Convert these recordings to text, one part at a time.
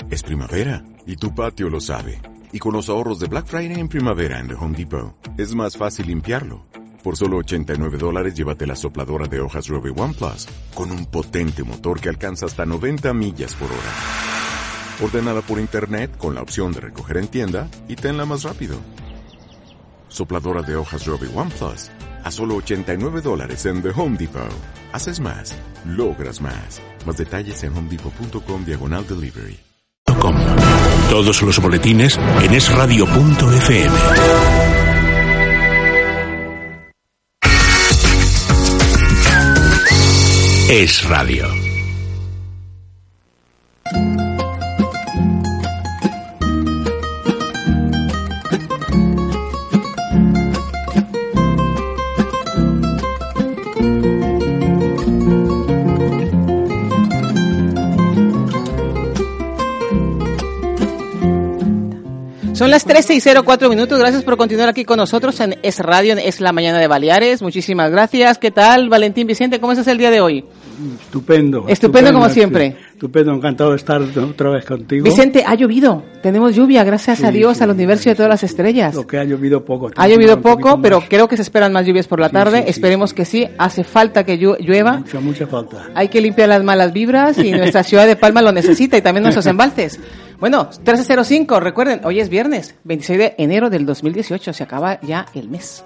Es primavera y tu patio lo sabe. Y con los ahorros de Black Friday en primavera en The Home Depot, es más fácil limpiarlo. Por solo $89 llévate la sopladora de hojas Robe One Plus, con un potente motor que alcanza hasta 90 millas por hora. Ordénala por internet con la opción de recoger en tienda y tenla más rápido. Sopladora de hojas Robe One Plus, a solo $89 en The Home Depot. Haces más, logras más. Más detalles en homedepot.com/delivery. Todos los boletines en esradio.fm. Es Radio. Son las 13:04. Gracias por continuar aquí con nosotros en Es Radio, Es la Mañana de Baleares. Muchísimas gracias. ¿Qué tal, Valentín Vicente? ¿Cómo estás el día de hoy? Estupendo. Estupendo como siempre. Estupendo, encantado de estar otra vez contigo. Vicente, ha llovido. Tenemos lluvia, gracias a Dios, al universo de todas las estrellas. Lo que ha llovido poco. Ha llovido poco, pero creo que se esperan más lluvias por la tarde. Esperemos que sí. Hace falta que llueva. Mucha falta. Hay que limpiar las malas vibras y nuestra ciudad de Palma lo necesita y también nuestros embalses. Bueno, 13:05, recuerden, hoy es viernes, 26 de enero del 2018, se acaba ya el mes.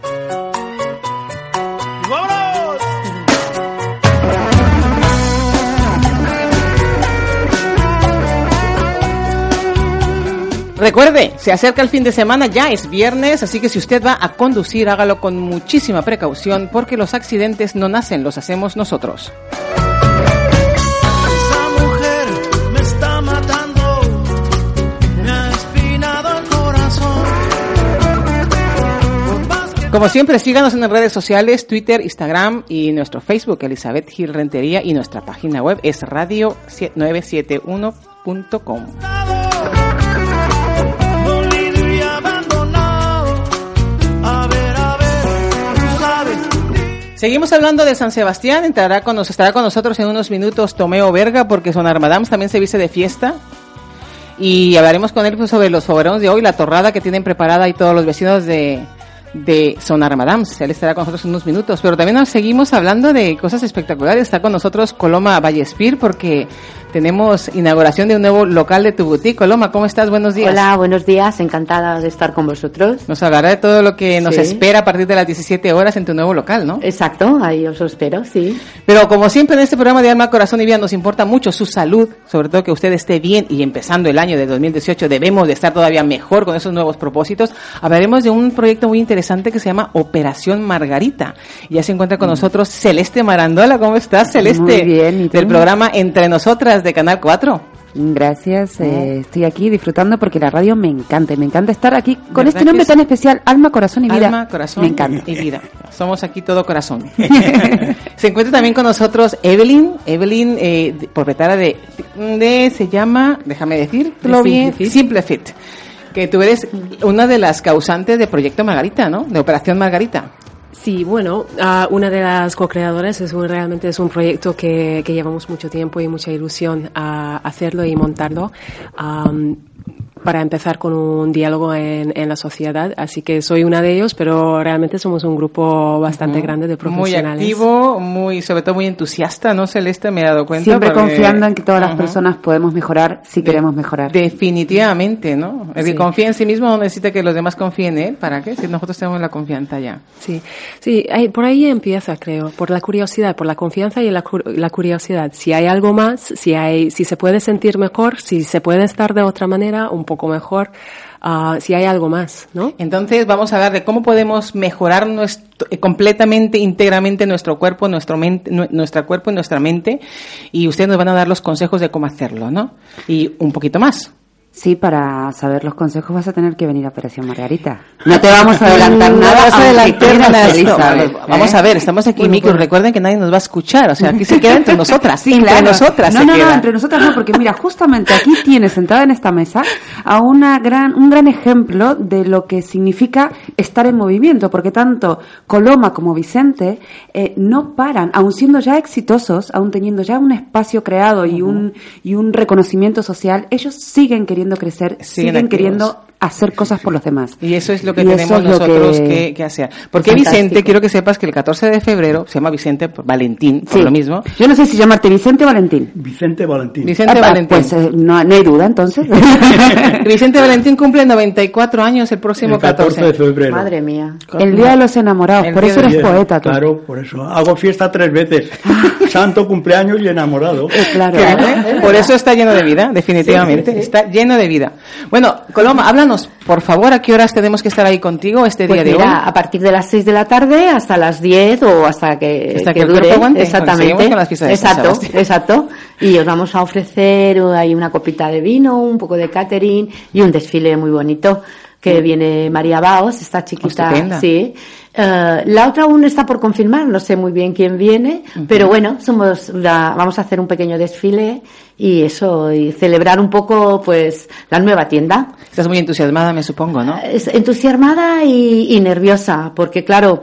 ¡Vámonos! Recuerde, se acerca el fin de semana, ya es viernes, así que si usted va a conducir, hágalo con muchísima precaución, porque los accidentes no nacen, los hacemos nosotros. Como siempre, síganos en las redes sociales, Twitter, Instagram y nuestro Facebook, Elizabeth Gil Rentería, y nuestra página web es radio971.com. Seguimos hablando de San Sebastián, estará con nosotros en unos minutos Tomeo Verga, porque Son Armadams también se viste de fiesta. Y hablaremos con él sobre los foguerones de hoy, la torrada que tienen preparada y todos los vecinos de Son Armadams. Él estará con nosotros en unos minutos, pero también nos seguimos hablando de cosas espectaculares. Está con nosotros Coloma Vallespir porque tenemos inauguración de un nuevo local de tu boutique. Coloma, ¿cómo estás? Buenos días. Hola, buenos días. Encantada de estar con vosotros. Nos hablará de todo lo que nos espera a partir de las 17 horas en tu nuevo local, ¿no? Exacto, ahí os espero, sí. Pero como siempre en este programa de Alma, Corazón y Vida nos importa mucho su salud, sobre todo que usted esté bien, y empezando el año de 2018 debemos de estar todavía mejor con esos nuevos propósitos. Hablaremos de un proyecto muy interesante que se llama Operación Margarita. Y ya se encuentra con nosotros Celeste Marandola. ¿Cómo estás, Celeste? Muy bien, ¿y tú? Del programa Entre Nosotras de Canal 4. Gracias, estoy aquí disfrutando porque la radio me encanta estar aquí con este ¿Verdad nombre que tan especial, Alma, Corazón y Vida. Alma, Corazón me encanta. y Vida. Somos aquí todo corazón. Se encuentra también con nosotros Evelyn, propietaria de se llama, déjame decirlo bien, Simple Fit. Que tú eres una de las causantes de Proyecto Margarita, ¿no? De Operación Margarita. Sí, bueno, una de las co-creadoras realmente es un proyecto que llevamos mucho tiempo y mucha ilusión a hacerlo y montarlo. Para empezar con un diálogo en la sociedad, así que soy una de ellos, pero realmente somos un grupo bastante grande de profesionales. Muy activo, sobre todo muy entusiasta, ¿no, Celeste? Me he dado cuenta. Siempre confiando en que todas las personas podemos mejorar si queremos mejorar. Definitivamente, ¿no? El que confía en sí mismo no necesita que los demás confíen en él. ¿Para qué? Si nosotros tenemos la confianza ya. Sí, por ahí empieza, creo, por la curiosidad, por la confianza y la curiosidad. Si hay algo más, si se puede sentir mejor, si se puede estar de otra manera, un poco mejor, si hay algo más, ¿no? Entonces vamos a hablar de cómo podemos mejorar completamente, íntegramente nuestro cuerpo, nuestra cuerpo y nuestra mente, y ustedes nos van a dar los consejos de cómo hacerlo, ¿no? Y un poquito más. Sí, para saber los consejos vas a tener que venir a Operación Margarita. No te vamos a adelantar No nada. vas a adelantar aunque nada, quieras, Elizabeth, Vamos a ver, estamos aquí, Miki, recuerden que nadie nos va a escuchar, o sea, aquí se queda entre nosotras, Sí, entre claro. nosotras No, se no, queda. no, entre nosotras no, porque mira, justamente aquí tienes sentada en esta mesa a un gran ejemplo de lo que significa estar en movimiento, porque tanto Coloma como Vicente no paran, aun siendo ya exitosos, aun teniendo ya un espacio creado y un reconocimiento social, ellos siguen queriendo crecer, siguen activos. queriendo hacer cosas por los demás. Y eso es lo que Y tenemos eso es lo nosotros que- que hacer. Porque Fantástico. Vicente, quiero que sepas que el 14 de febrero, se llama Vicente por Valentín, por Sí. lo mismo. Yo no sé si llamarte Vicente o Valentín. Vicente Valentín. Vicente Ah, Valentín. Pues no hay duda, entonces. Vicente Valentín cumple 94 años el próximo El 14 de febrero. Madre mía. El Día de los Enamorados, El por día eso de- eres poeta tú. Claro, por eso. Hago fiesta 3 veces. Santo, cumpleaños y enamorado. Claro. Por eso está lleno de vida, definitivamente. Está lleno de vida. Bueno, Coloma, háblanos, por favor, ¿a qué horas tenemos que estar ahí contigo este Pues día de mira, hoy? a partir de las 6 de la tarde hasta las 10 o hasta que Hasta que el dure. cuerpo aguante. Seguimos Exactamente. con las fiestas de San Exacto, Sebastián. exacto. Y os vamos a ofrecer ahí una copita de vino, un poco de catering y un desfile muy bonito que viene María Baos, esta chiquita. Estupenda. Sí. La otra aún está por confirmar, no sé muy bien quién viene, pero bueno, vamos a hacer un pequeño desfile y eso, y celebrar un poco pues la nueva tienda. Estás muy entusiasmada, me supongo, ¿no? Es entusiasmada y nerviosa, porque claro,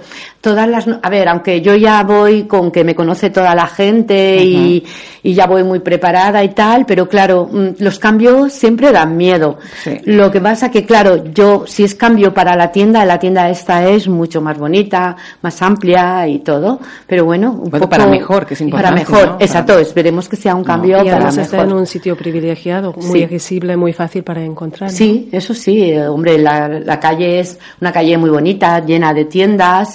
a ver, aunque yo ya voy con que me conoce toda la gente y ya voy muy preparada y tal, pero claro, los cambios siempre dan miedo. Sí. Lo que pasa que claro, si es cambio para la tienda esta es mucho más bonita, más amplia y todo, pero bueno, un poco para mejor, que es importante, para mejor, ¿no? exacto, esperemos que sea un cambio Y para además mejor. está en un sitio privilegiado, muy Sí. accesible, muy fácil para encontrar. ¿no? Sí, eso sí, hombre, la calle es una calle muy bonita, llena de tiendas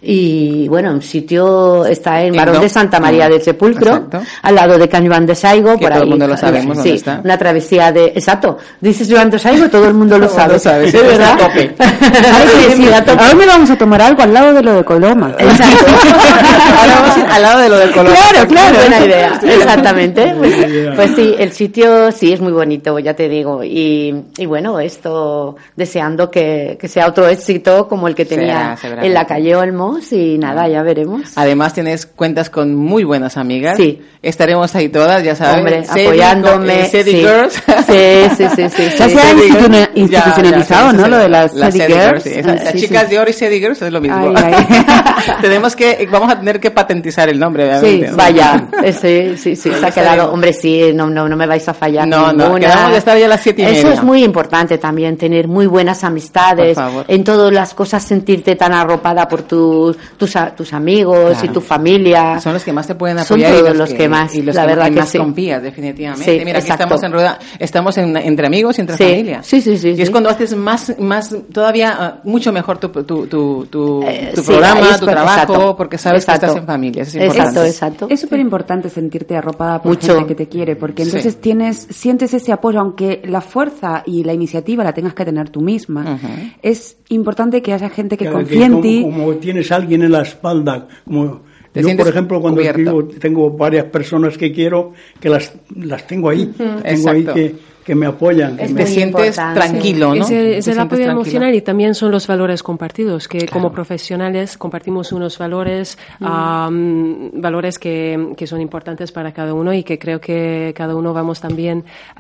y bueno, un sitio está en Lindo. Barón de Santa María del Sepulcro, Exacto. al lado de Can Joan de Saigo, Que por todo ahí. el mundo lo sabemos sí, dónde está. una travesía exacto, dices Joan de Saigo, todo el mundo lo Todo el mundo sabe, lo sabe, sí, ¿es verdad? a tope. Hay que decir, a tope. ahora me vamos a tomar algo al lado de lo de Coloma. Exacto. Ahora vamos a ir al lado de lo de color. Claro, buena idea, exactamente. Buena idea. Pues sí, el sitio sí es muy bonito, ya te digo. Y bueno, esto deseando que sea otro éxito como el que tenía Será, en la calle Olmos y nada, ya veremos. Además cuentas con muy buenas amigas. Sí. Estaremos ahí todas, ya sabes. Hombre, Sadie, apoyándome. Sadie sí. Girls. Sí. Ya se ha Sadie Girls. institucionalizado, Ya, ¿no? Lo de las Sadie Sadie Girls. sí. Las Sí, chicas sí. de oro y Sadie Girls es lo mismo. Ay, ay. Vamos a tener que patentizar el nombre, Sí, obviamente. ¿no? vaya, sí, se ha quedado. Hombre, sí, no me vais a fallar No, ninguna. quedamos de estar ya a las 7:30. Eso es muy importante también, tener muy buenas amistades. Por favor. En todas las cosas sentirte tan arropada por tus amigos Claro. y tu familia. Son los que más te pueden Son apoyar todos y los que más, y los la que verdad que más sí. confías, definitivamente. Sí, Mira, aquí exacto. estamos en rueda, estamos entre amigos y entre Sí, familia. sí, Y es sí. cuando haces más todavía mucho mejor tu Sí, programa, ahí es tu cuando- trabajo, exacto, porque sabes exacto. que estás en familia. Eso es importante. Exacto. Es súper importante sentirte arropada por Mucho. gente que te quiere, porque entonces Sí. sientes ese apoyo, aunque la fuerza y la iniciativa la tengas que tener tú misma. Ujú. Es importante que haya gente que Claro, confíe en ti. como tienes a alguien en la espalda, como Te yo, sientes por ejemplo, cuando cubierto. tengo varias personas que quiero, que las tengo ahí, tengo ahí Exacto. que me apoyan. Es que Te muy sientes importante. tranquilo, ¿no? Es Te el sientes apoyo tranquilo. emocional y también son los valores compartidos, que como profesionales compartimos unos valores, valores que son importantes para cada uno y que creo que cada uno vamos también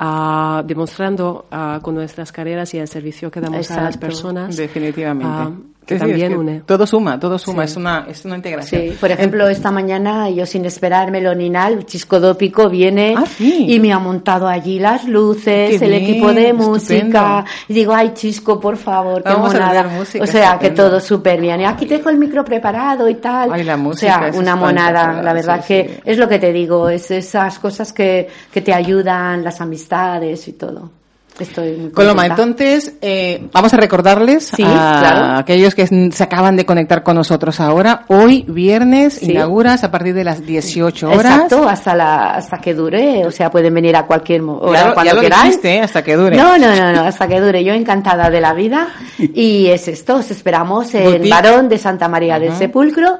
demostrando con nuestras carreras y el servicio que damos a las Exacto. personas. Definitivamente. Que Sí, también es que une. Todo suma, Sí. es una integración. Sí, por ejemplo, esta mañana yo sin esperármelo ni nada, el Chisco Dópico viene Ah, sí. y me ha montado allí las luces, Qué el bien, equipo de estupendo. música. Y digo, ay Chisco, por favor, qué Vamos a monada. tener música, O sea, que estupendo. todo súper bien. Y aquí tengo el micro preparado y tal. Ay, la o música, sea, eso una es monada. fantástico, La verdad sí, que sí. es lo que te digo, es esas cosas que te ayudan, las amistades y todo. Estoy muy Coloma, contenta. entonces vamos a recordarles Sí, a claro. aquellos que se acaban de conectar con nosotros ahora. Hoy, viernes, Sí. inauguras a partir de las 18 horas. Exacto, hasta que dure, o sea, pueden venir a cualquier hora cuando ya lo queráis. dijiste, hasta que dure. No, hasta que dure. Yo encantada de la vida. Y es esto, os esperamos en Boutique. Barón de Santa María del Sepulcro,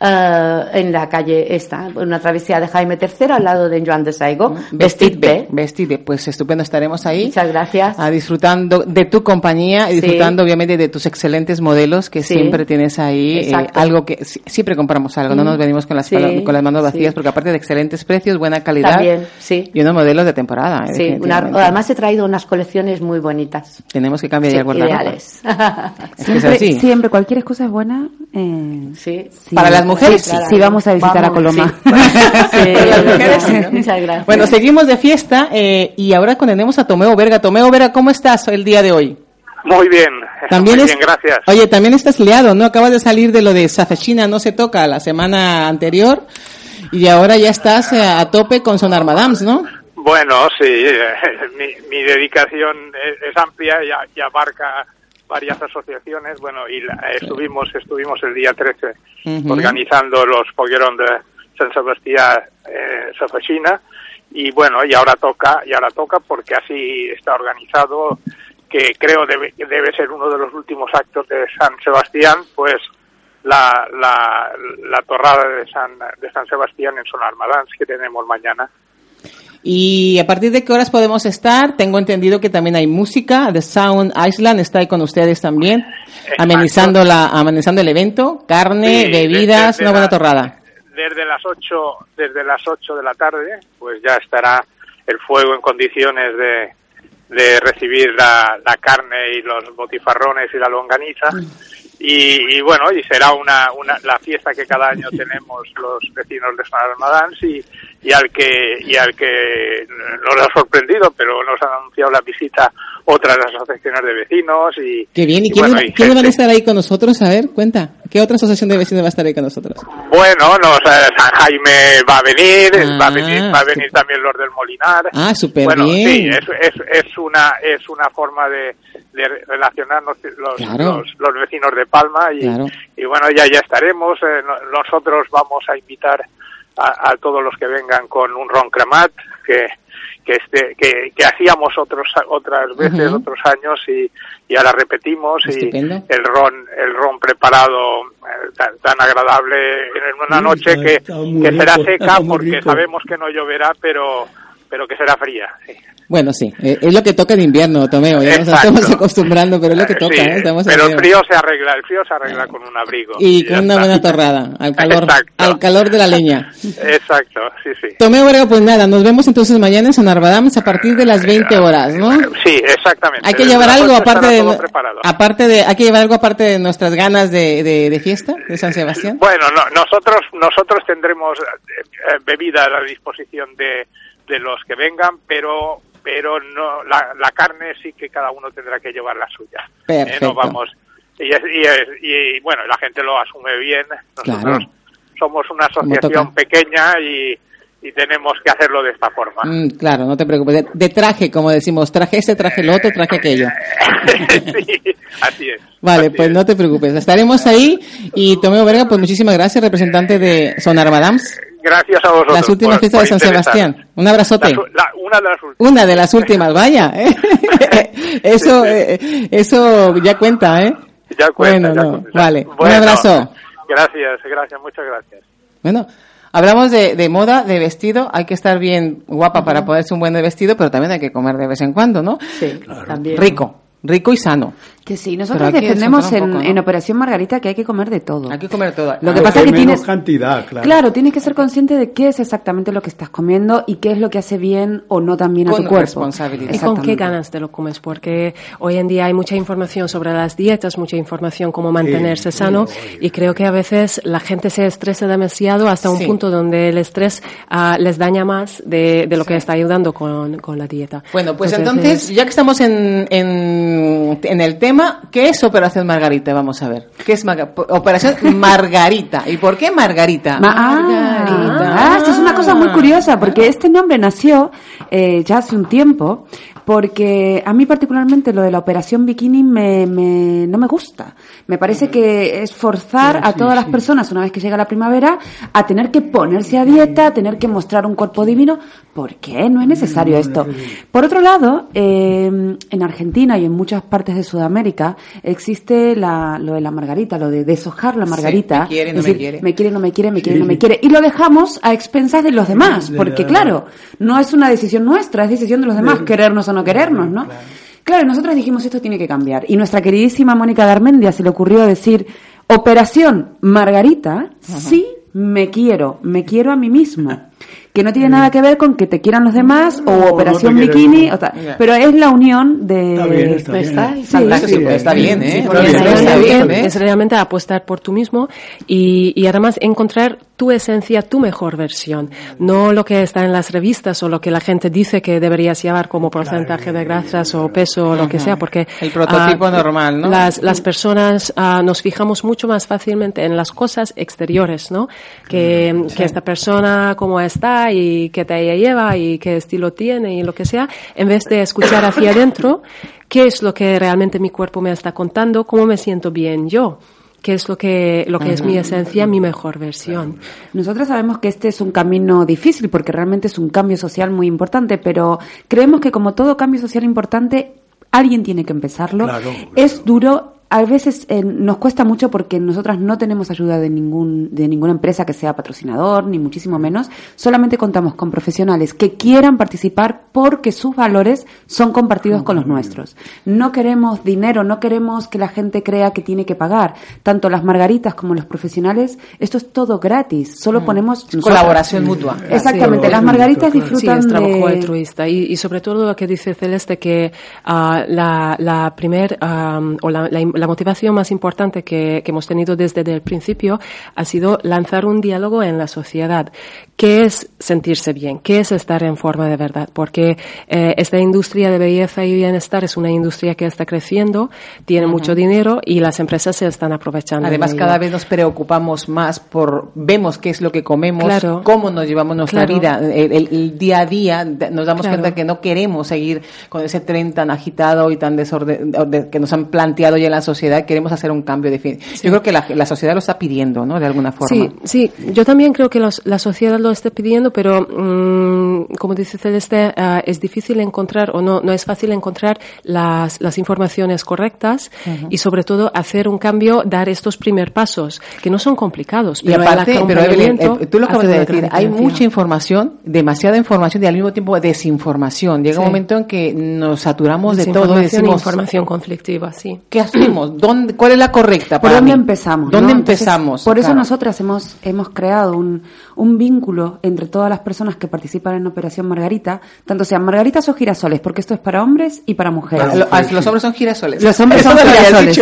en la calle esta, en una travesía de Jaime III, al lado de Joan de Saigo. Vestit bé. Vestit bé. Pues estupendo, estaremos ahí. Muchas gracias. Gracias. Disfrutando de tu compañía y disfrutando obviamente de tus excelentes modelos que siempre tienes ahí, algo que siempre compramos algo, no nos venimos con las manos vacías, porque aparte de excelentes precios, buena calidad, también, y unos modelos de temporada. Sí, además he traído unas colecciones muy bonitas. Tenemos que cambiar y guardar. Ideales. Siempre cualquier excusa es buena. Para las mujeres, sí, vamos a visitar a Coloma. Muchas gracias. Bueno, seguimos de fiesta y ahora tenemos a Tomeo Verga. Tomeo Verga, ¿cómo estás el día de hoy? Muy bien, ¿También muy bien, gracias. Oye, también estás liado, ¿no? Acabas de salir de lo de Safechina, no se toca, la semana anterior, y ahora ya estás a tope con Sonar Madams, ¿no? Bueno, sí, mi dedicación es amplia y abarca varias asociaciones, bueno, y estuvimos el día 13 organizando los Foguerón de San Sebastián, Safechina, y bueno, y ahora toca porque así está organizado, que creo debe ser uno de los últimos actos de San Sebastián, pues la torrada de San Sebastián en Sonar Madams que tenemos mañana. ¿Y a partir de qué horas podemos estar? Tengo entendido que también hay música. The Sound Island está ahí con ustedes también, amenizando el evento. Carne, bebidas, una buena torrada. Desde las 8 de la tarde, pues ya estará el fuego en condiciones de recibir la carne y los botifarrones y la longaniza. Y bueno, y será la fiesta que cada año tenemos los vecinos de Sonar Madams y al que nos ha sorprendido, pero nos han anunciado la visita otras asociaciones de vecinos y qué bien. ¿Y quiénes van a estar ahí con nosotros? A ver, cuenta, ¿qué otra asociación de vecinos va a estar ahí con nosotros? Bueno, San Jaime va a venir, va a venir también los del Molinar. Súper bueno, bien. Sí, es una forma de relacionarnos los vecinos de Palma y bueno, ya estaremos. Nosotros vamos a invitar a todos los que vengan con un ron cremat que hacíamos otras veces, otros años y ahora repetimos. Estupendo. Y el ron preparado tan agradable en una noche que será seca porque rico. Sabemos que no lloverá, pero que será fría. Sí. Bueno, sí, es lo que toca en invierno, Tomeo, ya nos estamos acostumbrando, pero es lo que toca, pero el frío se arregla con un abrigo. Y con una buena torrada, al calor de la leña. Exacto, sí. Tomeo Verga, pues nada, nos vemos entonces mañana en Sonar Madams a partir de las 20 horas, ¿no? Sí, exactamente. Hay que llevar algo aparte de nuestras ganas de fiesta de San Sebastián. Bueno, nosotros tendremos bebidas a disposición de los que vengan, pero no la carne sí que cada uno tendrá que llevar la suya. Perfecto. No vamos y bueno, la gente lo asume bien. Nosotros somos una asociación pequeña y tenemos que hacerlo de esta forma. Claro, no te preocupes. De traje, como decimos, traje ese, traje lo otro, traje aquello. Sí, así es. Vale, pues no te preocupes. Estaremos ahí y Tomeo Verga, pues muchísimas gracias, representante de Sonar Madams. Gracias a vosotros. Las últimas fiestas de San Sebastián. Un abrazote. Una de las últimas, vaya. Eso ya cuenta, ¿eh? Ya cuenta. Vale, un abrazo. Gracias, muchas gracias. Bueno, hablamos de moda, de vestido. Hay que estar bien guapa para ponerse un buen vestido, pero también hay que comer de vez en cuando, ¿no? Sí, claro. También. Rico y sano. Que sí, nosotros defendemos en Operación Margarita que hay que comer de todo. Hay que comer todo. Lo que pasa es que tienes cantidad, claro, tienes que ser consciente de qué es exactamente lo que estás comiendo y qué es lo que hace bien o no tan bien a tu cuerpo. Responsabilidad. Y con qué ganas te lo comes, porque hoy en día hay mucha información sobre las dietas, mucha información cómo mantenerse sano y creo que a veces la gente se estresa demasiado hasta un punto donde el estrés les daña más de lo que está ayudando con la dieta. Bueno, pues entonces ya que estamos en el tema, ¿qué es Operación Margarita? Vamos a ver. ¿Qué es Operación Margarita? ¿Y por qué Margarita? Margarita. Esto es una cosa muy curiosa, porque este nombre nació ya hace un tiempo, porque a mí particularmente lo de la Operación Bikini no me gusta. Me parece que es forzar a todas las personas, una vez que llega la primavera, a tener que ponerse a dieta, a tener que mostrar un cuerpo divino, ¿por qué? No es necesario esto. Por otro lado, en Argentina y en muchas partes de Sudamérica existe lo de la margarita, lo de deshojar la margarita. Sí, me quiere, no es decir, me quiere. Me quiere, no me quiere, me quiere, no me quiere. Y lo dejamos a expensas de los demás, porque claro, no es una decisión nuestra, es decisión de los demás, querernos o no querernos, ¿no? Claro, nosotros dijimos esto tiene que cambiar. Y nuestra queridísima Mónica Garmendia se le ocurrió decir, Operación Margarita, sí me quiero a mí mismo. Que no tiene nada que ver con que te quieran los demás o Operación Bikini, pero es la unión de... Está bien, ¿eh? Es realmente apostar por tú mismo y además encontrar tu esencia, tu mejor versión. No lo que está en las revistas o lo que la gente dice que deberías llevar como porcentaje de grasas o peso o lo que sea, porque... El prototipo normal, ¿no? Las personas nos fijamos mucho más fácilmente en las cosas exteriores, ¿no? Que esta persona, cómo está y qué talla lleva y qué estilo tiene y lo que sea, en vez de escuchar hacia adentro qué es lo que realmente mi cuerpo me está contando, cómo me siento bien yo, qué es lo que es mi esencia, mi mejor versión. Nosotros sabemos que este es un camino difícil porque realmente es un cambio social muy importante, pero creemos que como todo cambio social importante, alguien tiene que empezarlo. Claro. Es duro. A veces nos cuesta mucho porque nosotras no tenemos ayuda de ninguna empresa que sea patrocinador, ni muchísimo menos. Solamente contamos con profesionales que quieran participar porque sus valores son compartidos con los nuestros. No queremos dinero, no queremos que la gente crea que tiene que pagar. Tanto las margaritas como los profesionales, esto es todo gratis. Solo ponemos... Colaboración mutua. Exactamente, las margaritas disfrutan es trabajo altruista. Y sobre todo lo que dice Celeste, que la motivación más importante que hemos tenido desde el principio ha sido lanzar un diálogo en la sociedad. ¿Qué es sentirse bien? ¿Qué es estar en forma de verdad? Porque esta industria de belleza y bienestar es una industria que está creciendo, tiene mucho dinero y las empresas se están aprovechando. Además, cada vez nos preocupamos más vemos qué es lo que comemos, cómo nos llevamos nuestra vida, el día a día. Nos damos cuenta que no queremos seguir con ese tren tan agitado y tan desorden que nos han planteado ya en la sociedad. Queremos hacer un cambio definitivo. Yo creo que la sociedad lo está pidiendo, ¿no? De alguna forma. Sí, yo también creo que la sociedad lo está pidiendo, pero como dice Celeste, es difícil encontrar o no es fácil encontrar las informaciones correctas y sobre todo hacer un cambio, dar estos primer pasos que no son complicados. Pero y aparte, Evelyn, tú lo acabas de decir, hay mucha información, demasiada información y al mismo tiempo desinformación. Llega un momento en que nos saturamos de todo y decimos información conflictiva, sí. ¿Qué hacemos? ¿Cuál es la correcta? ¿Por dónde empezamos? ¿Dónde empezamos? Por eso nosotras hemos creado un vínculo entre todas las personas que participan en Operación Margarita, tanto sean margaritas o girasoles, porque esto es para hombres y para mujeres. Los hombres son girasoles. Los hombres son girasoles.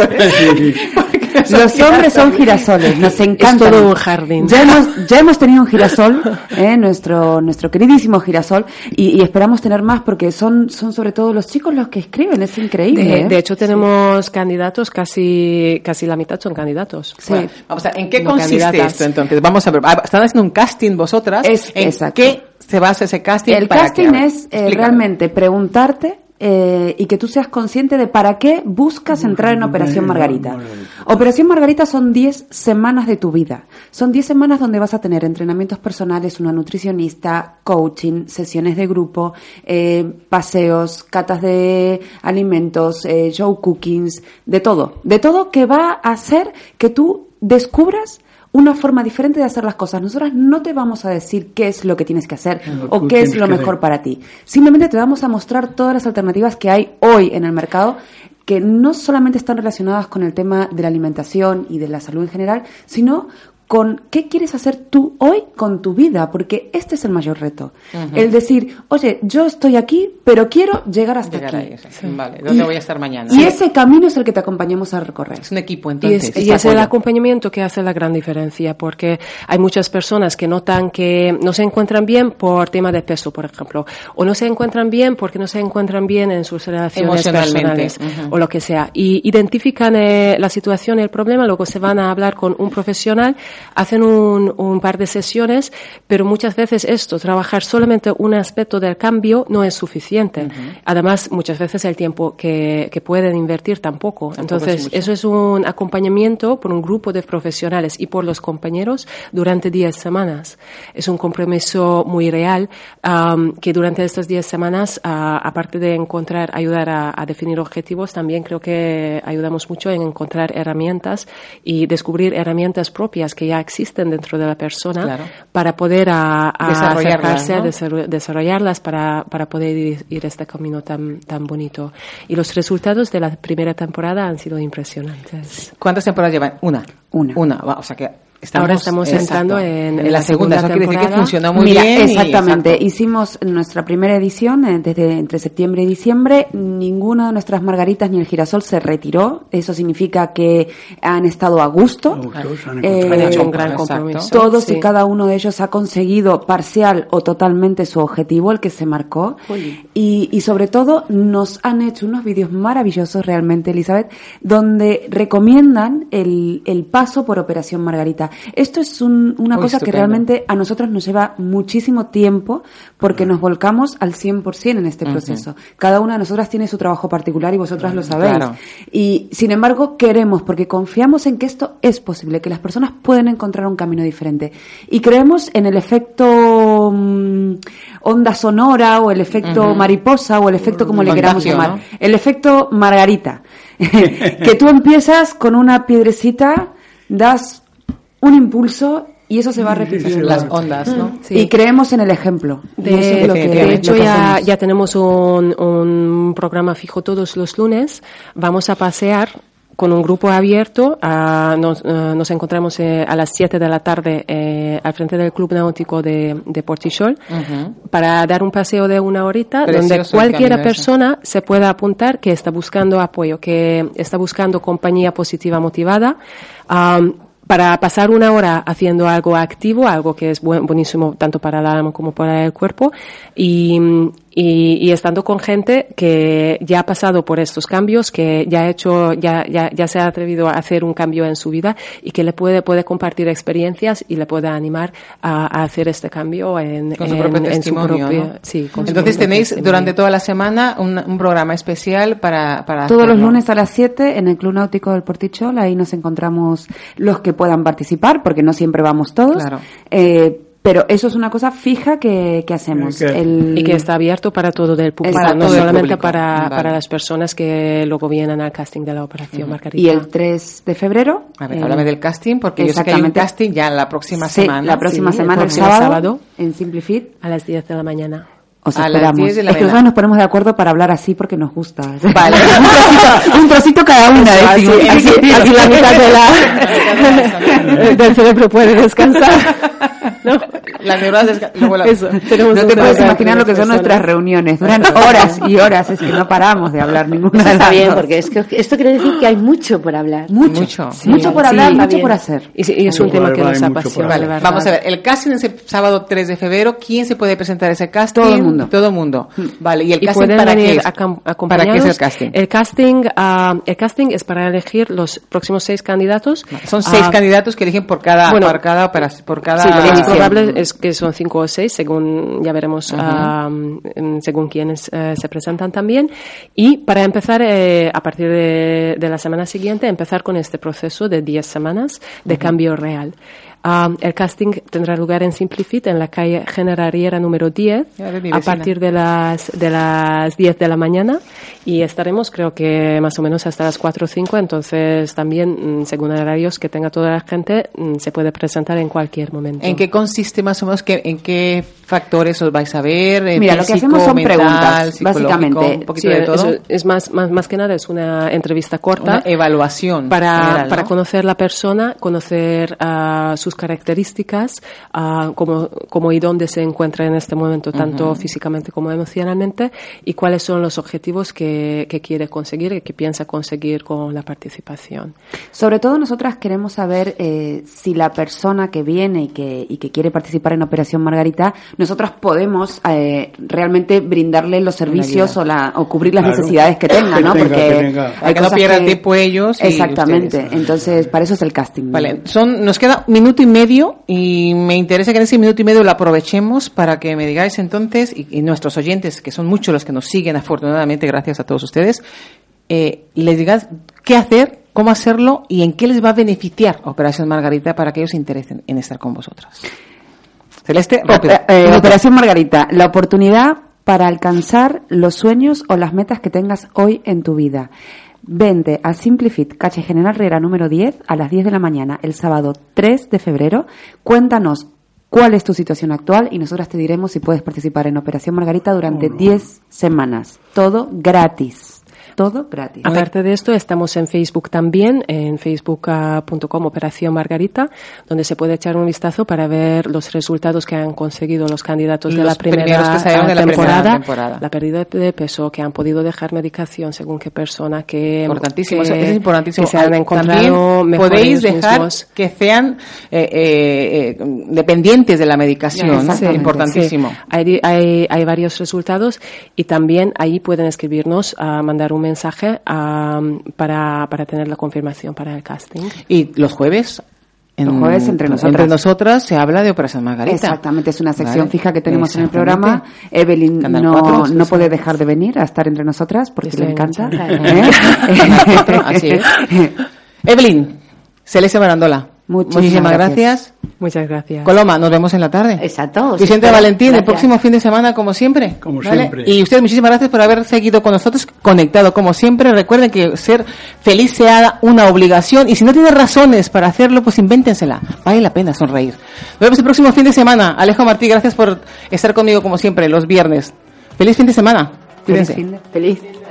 Los hombres son girasoles, nos encanta. Es todo un jardín. Ya hemos tenido un girasol, nuestro queridísimo girasol, y esperamos tener más porque son sobre todo los chicos los que escriben, es increíble. De hecho tenemos candidatos, casi la mitad son candidatos. Sí. Bueno, vamos a ver, ¿en qué consiste esto entonces? Vamos a ver, están haciendo un casting vosotras. Exacto. ¿Qué se basa ese casting? El casting es realmente preguntarte y que tú seas consciente de para qué buscas entrar en Operación Margarita. Operación Margarita son 10 semanas de tu vida. Son 10 semanas donde vas a tener entrenamientos personales, una nutricionista, coaching, sesiones de grupo, paseos, catas de alimentos, show cookings, de todo. De todo que va a hacer que tú descubras una forma diferente de hacer las cosas. Nosotras no te vamos a decir qué es lo que tienes que hacer o qué es lo mejor para ti. Simplemente te vamos a mostrar todas las alternativas que hay hoy en el mercado, que no solamente están relacionadas con el tema de la alimentación y de la salud en general, sino con qué quieres hacer tú hoy con tu vida, porque este es el mayor reto. El decir, oye, yo estoy aquí, pero quiero llegar hasta aquí. Vale, ¿dónde voy a estar mañana? Y ese camino es el que te acompañamos a recorrer. Es un equipo, entonces. Y es el acompañamiento que hace la gran diferencia, porque hay muchas personas que notan que no se encuentran bien por tema de peso, por ejemplo, o no se encuentran bien porque no se encuentran bien en sus relaciones personales, o lo que sea. Y identifican la situación y el problema, luego se van a hablar con un profesional hacen un par de sesiones, pero muchas veces trabajar solamente un aspecto del cambio no es suficiente. Además, muchas veces el tiempo que pueden invertir tampoco. Entonces, eso es un acompañamiento por un grupo de profesionales y por los compañeros durante 10 semanas. Es un compromiso muy real que durante estas 10 semanas, aparte de ayudar a definir objetivos, también creo que ayudamos mucho en encontrar herramientas y descubrir herramientas propias que ya existen dentro de la persona para poder desarrollarlas para poder ir este camino tan bonito. Y los resultados de la primera temporada han sido impresionantes. ¿Cuántas temporadas llevan? Una. O sea que ahora estamos entrando en la segunda Eso temporada. quiere decir que funcionó muy bien. Exactamente. Hicimos nuestra primera edición entre septiembre y diciembre. Ninguna de nuestras margaritas ni el girasol se retiró. Eso significa que han estado a gusto. Han hecho un gran compromiso. Todos y cada uno de ellos ha conseguido parcial o totalmente su objetivo, el que se marcó. Y sobre todo nos han hecho unos vídeos maravillosos realmente, Elizabeth, donde recomiendan el paso por Operación Margarita. Esto es una cosa que realmente a nosotros nos lleva muchísimo tiempo porque nos volcamos al 100% en este proceso. Cada una de nosotras tiene su trabajo particular y vosotras lo sabéis. Y sin embargo queremos, porque confiamos en que esto es posible, que las personas pueden encontrar un camino diferente. Y creemos en el efecto onda sonora o el efecto mariposa o el efecto como le queramos llamar. ¿No? El efecto Margarita. Que tú empiezas con una piedrecita, das un impulso y eso se va repitiendo. Las ondas, ¿no? Y creemos en el ejemplo. De hecho, ya tenemos un programa fijo todos los lunes. Vamos a pasear con un grupo abierto. Nos encontramos a las 7 de la tarde al frente del Club Náutico de Portixol para dar un paseo de 1 horita donde cualquier persona se pueda apuntar que está buscando apoyo, que está buscando compañía positiva motivada, para pasar 1 hora haciendo algo activo, algo que es buenísimo tanto para el alma como para el cuerpo, y estando con gente que ya ha pasado por estos cambios, que ya se ha atrevido a hacer un cambio en su vida y que le puede compartir experiencias y le puede animar a hacer este cambio con su propio testimonio, ¿no? Sí, entonces tenéis durante toda la semana un programa especial para todos los lunes a las 7 en el Club Náutico del Portixol. Ahí nos encontramos los que puedan participar, porque no siempre vamos todos. Pero eso es una cosa fija que hacemos. Y que está abierto para todo el público, no solamente para las personas que luego vienen al casting de la Operación Margarita. Y el 3 de febrero... A ver, háblame del casting, porque yo sé que hay un casting ya la próxima semana. La próxima semana, el sábado, en Simplifit. A las 10 de la mañana. Os esperamos. Es que nosotros nos ponemos de acuerdo para hablar así porque nos gusta. Vale. un trocito cada una. Así la mitad del cerebro puede descansar. No, las neuronas eso. No te puedes imaginar lo que son nuestras reuniones. Duran horas y horas. Es que no paramos de hablar ninguna de las Está bien, porque es que esto quiere decir que hay mucho por hablar. Mucho por hablar, mucho por hacer. Y es un tema que nos apasiona. Vamos a ver, el casting es el sábado 3 de febrero. ¿Quién se puede presentar a ese casting? Todo el mundo. Vale, ¿y el casting para qué es? ¿Para qué es el casting? El casting es para elegir los próximos 6 candidatos. Son 6 candidatos que eligen por cada sí, es probable es que son 5 o 6, según ya veremos, según quienes se presentan también. Y para empezar, a partir de la semana siguiente, empezar con este proceso de 10 semanas de cambio real. El casting tendrá lugar en Simplifit, en la calle General Riera número 10, a partir de las 10 de la mañana, y estaremos, creo que más o menos hasta las 4 o 5, entonces también, según horarios que tenga toda la gente, se puede presentar en cualquier momento. ¿En qué consiste más o menos, en qué factores os vais a ver? Mira, lo que hacemos son preguntas, básicamente. Un poquito de todo. Es más que nada, es una entrevista corta. Una evaluación. Para conocer la persona, conocer sus características, cómo y dónde se encuentra en este momento, tanto físicamente como emocionalmente, y cuáles son los objetivos que quiere conseguir y que piensa conseguir con la participación. Sobre todo nosotras queremos saber si la persona que viene y que quiere participar en Operación Margarita, nosotras podemos realmente brindarle los servicios o cubrir las necesidades que tenga, ¿no? Porque hay que no pierdan tiempo ellos. Exactamente. Entonces, para eso es el casting. Vale. Nos queda 1 minuto y medio y me interesa que en ese minuto y medio lo aprovechemos para que me digáis entonces, y nuestros oyentes, que son muchos los que nos siguen afortunadamente, gracias a todos ustedes, les digáis qué hacer, cómo hacerlo y en qué les va a beneficiar Operación Margarita para que ellos se interesen en estar con vosotras. Celeste, rápido. Operación Margarita, la oportunidad para alcanzar los sueños o las metas que tengas hoy en tu vida. Vente a Simplifit, calle General Riera número 10 a las 10 de la mañana, el sábado 3 de febrero. Cuéntanos cuál es tu situación actual y nosotras te diremos si puedes participar en Operación Margarita durante 10 semanas. Todo gratis. Todo gratis. Aparte de esto, estamos en Facebook también, en facebook.com Operación Margarita, donde se puede echar un vistazo para ver los resultados que han conseguido los candidatos de la primera temporada, la pérdida de peso, que han podido dejar medicación según qué persona, que importantísimo, eso es importantísimo. Que se han encontrado mejores podéis dejar mismos. Que sean dependientes de la medicación, ¿no? Importantísimo. Sí. Hay varios resultados y también ahí pueden escribirnos a mandar un mensaje para tener la confirmación para el casting. Y los jueves entre nosotras se habla de Operación Margarita. Exactamente, es una sección fija que tenemos en el programa. Evelyn no puede dejar de venir a estar entre nosotras porque le encanta. Así es. Evelyn, Celeste Barandola, muchísimas gracias. Muchas gracias. Coloma, nos vemos en la tarde. Exacto. Vicente Valentín, el próximo fin de semana, como siempre. Como siempre. Y ustedes, muchísimas gracias por haber seguido con nosotros, conectado, como siempre. Recuerden que ser feliz sea una obligación, y si no tienen razones para hacerlo, pues invéntensela. Vale la pena sonreír. Nos vemos el próximo fin de semana. Alejo Martí, gracias por estar conmigo, como siempre, los viernes. Feliz fin de semana. Cuídense. Feliz.